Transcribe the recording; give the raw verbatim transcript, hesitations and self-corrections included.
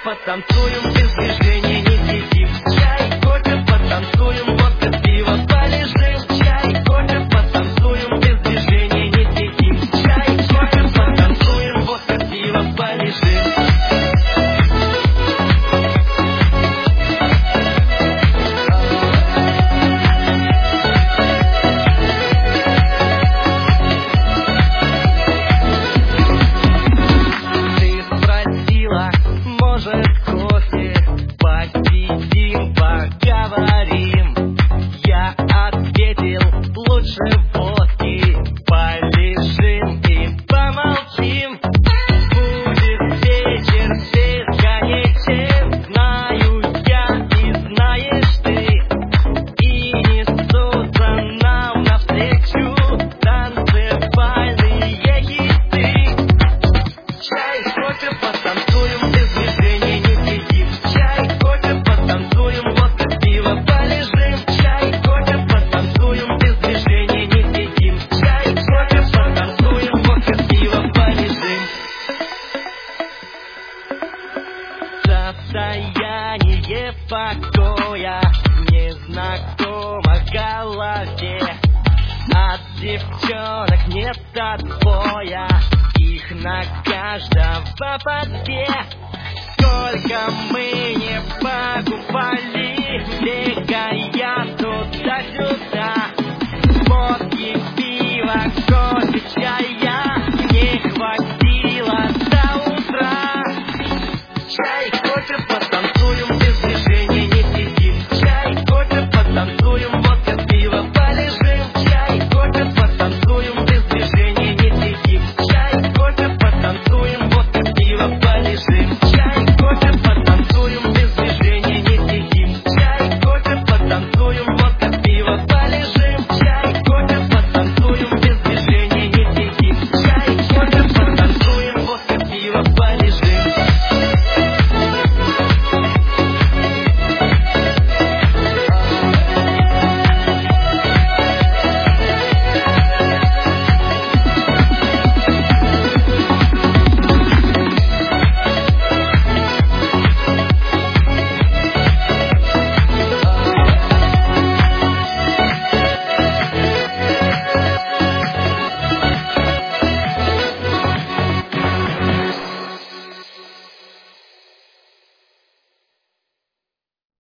потанцуем, без движения не сидим. Чай, кофе, потанцуем, водка, пиво, полежим. Чай, кофе, потанцуем, без движения не сидим. Чай, кофе, потанцуем, водка, пиво, полежим. Может, кофе посидим, поговорим? Я ответил, лучше водки, полежим и помолчим. Будет вечер бесконечен, знаю я и знаешь ты, и несутся нам навстречу танцевальные хиты. Чай, кофе, потанцуем, без движения не сидим. Чай, кофе, потанцуем, водка, пиво, полежим. Чай, кофе, потанцуем, без движения не сидим. Чай, кофе, потанцуем, водка, пиво, полежим. Состояние покоя незнакомо в голове. От девчонок нет отбоя, их на каждого подбе. Сколько мы не покупали, бегая туда-сюда. Водки, пива, кофе, чая не хватило до утра. Чай, кофе,